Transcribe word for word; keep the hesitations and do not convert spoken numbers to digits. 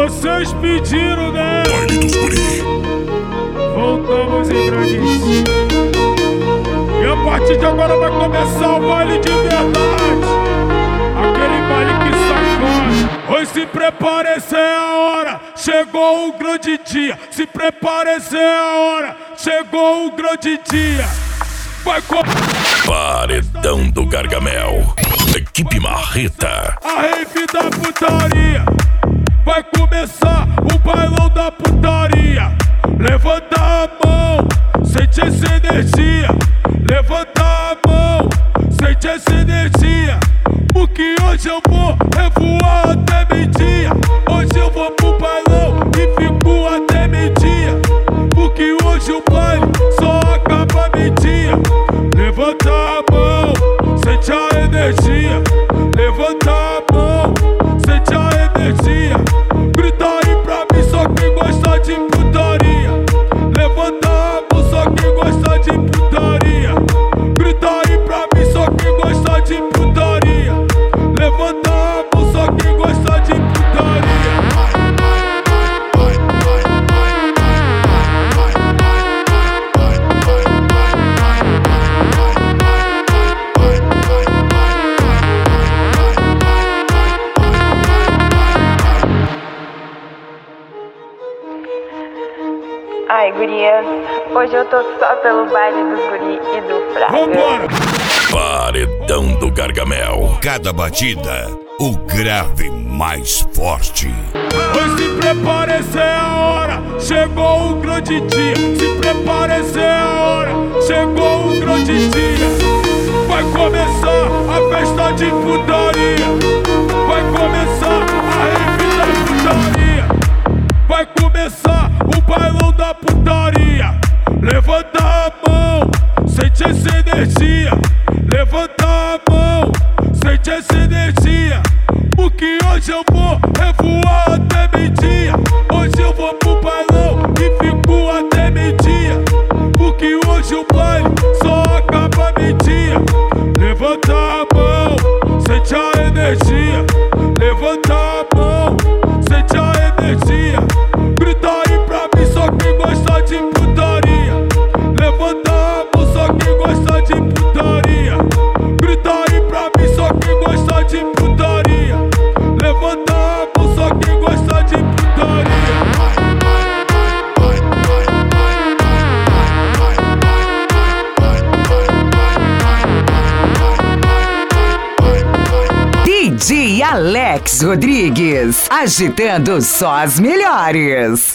Vocês pediram, né? Baile dos guri. Voltamos em grande estilo. E a partir de agora vai começar o baile de verdade. Aquele baile que sacode. Pois se prepare, essa é a hora. Chegou o grande dia. Se prepare, essa é a hora. Chegou o grande dia. Vai com... Paredão do Gargamel. Equipe Marreta. A rave da putaria. Vai começar o bailão da putaria. Levanta a mão, sente essa energia. Levanta a mão, sente essa energia. Porque hoje eu vou revoar até meio-dia. Hoje eu vou pro bailão e fico até meio-dia. Porque hoje o baile só acaba meio-dia. Levanta a mão, sente a energia. Levanta a mão, sente a energia. Grita aí pra mim só quem gosta de putaria. Levanta a mão só quem gosta de putaria. Grita aí pra mim só quem gosta de putaria. Levanta a mão só quem gosta de putaria. Ai, gurias, hoje eu tô só pelo baile dos guri e do Fraga. Vambora! Paredão do Gargamel. Cada batida, o grave mais forte. Pois se prepare, essa é a hora. Chegou o grande dia. Se prepare, essa é a hora. Chegou o grande dia. Vai começar a festa de putaria. Vai começar a rave da putaria. Vai começar o bailão da putaria. Levanta a mão, sente essa energia. Levanta a mão, sente essa energia. Porque hoje eu vou revoar até meio-dia. Hoje eu vou pro bailão e fico até meio-dia. Porque hoje o baile só acaba meio-dia. Levanta a mão, sente a energia. Levanta a mão, sente a energia. Grita aí pra mim só quem gosta de putaria. Levanta a mão só quem gosta de putaria. Grita aí pra mim só quem gosta de putaria. Levanta a mão só quem gosta de putaria. D J Alex Rodrigues, agitando só as melhores.